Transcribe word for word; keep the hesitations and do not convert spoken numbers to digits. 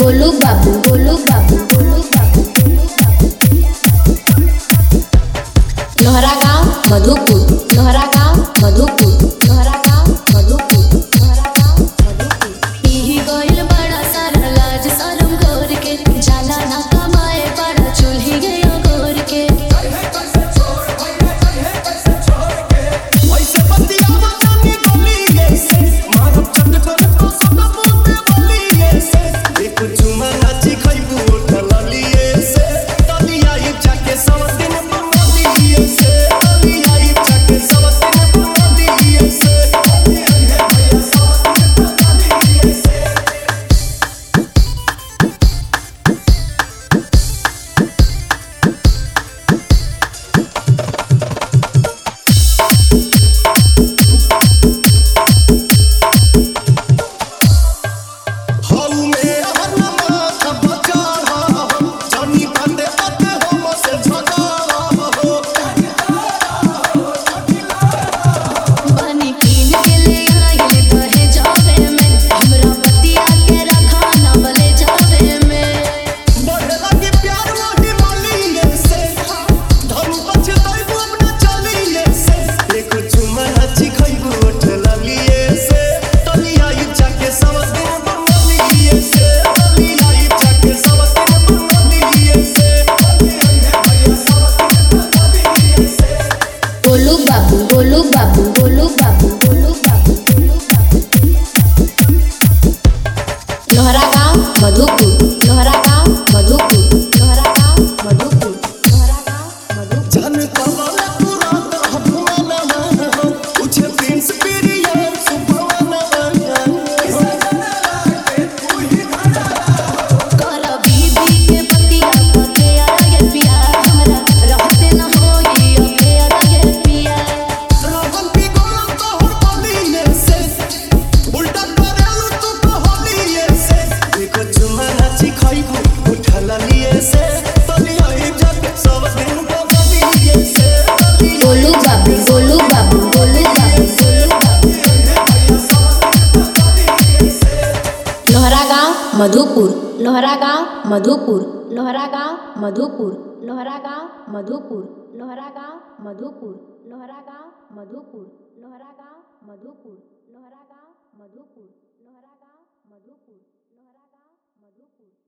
गोलू बाबू गोलू बाबू गोलू बाबू लोहरा गाँव मधुपुर लोहरा गाँव मधुपुर लोहरा गाँव मधुपुर लोहरा गाँव मधुपुर यही गोइल बड़ा सारा लाज शरम गोर के जाला ना कमाए बड़ा चूल्ही गयो गोर के गोलू बाबू गोलू बाबू गोलू बाबू गोलू बाबू लोहरा गाँव मधुपुर लोहरा गाँव मधुपुर लोहरा गाँव मधुपुर लोहरा गाँव मधुपुर गोलू बाबू गोलू बाबू गोलू बाबू लोहरा गाँव मधुपुर लोहरा गाँव मधुपुर लोहरा गाँव मधुपुर लोहरा गाँव मधुपुर लोहरा गाँव मधुपुर लोहरा गाँव मधुपुर लोहरा गाँव मधुपुर लोहरा गाँव मधुपुर लोहरा गाँव मधुपुर लोहरा गाँव मधुपुर